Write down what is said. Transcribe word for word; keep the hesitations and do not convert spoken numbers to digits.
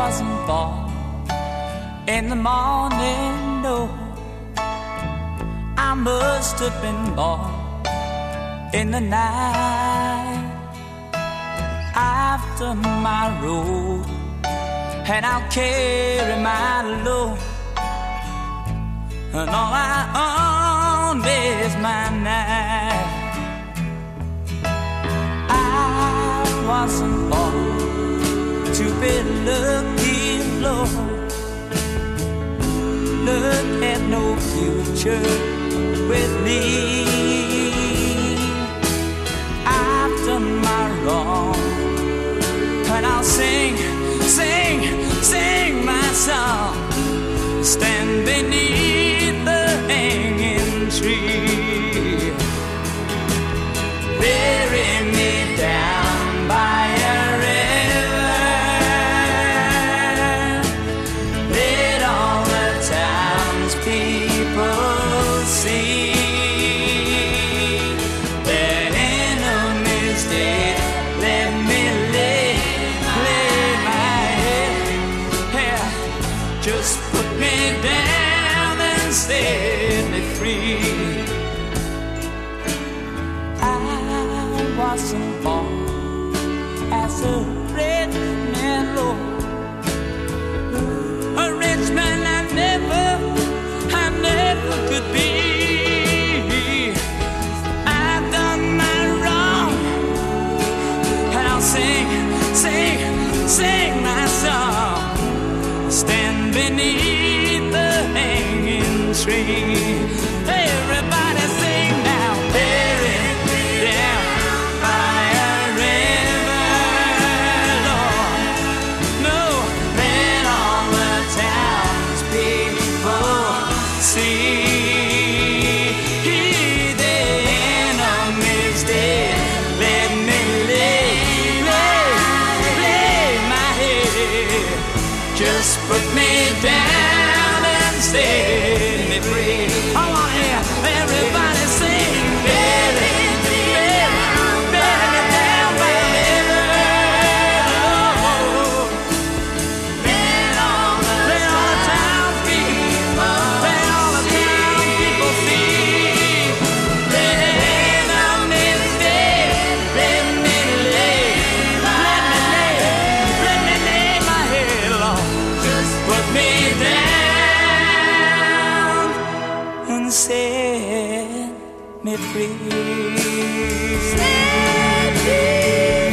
wasn't born in the morning, no. I must have been born in the night. After my road, and I'll carry my load, and all I own is my knife. I wasn't born to be lucky, Lord. Luck had no future with me. I've done my wrong, and I'll sing, sing, sing my song. Stand beneath the hanging tree. Bury me down by a river. Let all the townspeople see that enemies dead. Let me lay, lay my head. Yeah, just put me down and set me free. I wasn't born as a rich man, Lord. A rich man I never, I never could be. I've done my wrong, and I'll sing, sing, sing my song. Stand beneath the hanging tree. Everybody sing now. Buried down by a river, Lord. No, let all the townspeople see. The enemy's dead. Let me lay, lay, lay my head. Just put me down and set me free. I want to hear everybody sing. Bury, bury, bury me down by the river, Lord. Let all the, let all the townspeople, let all the townspeople see. The enemy's dead. Let me lay, let me lay, let me lay my head, Lord. Just put me down and set me free. Set me free.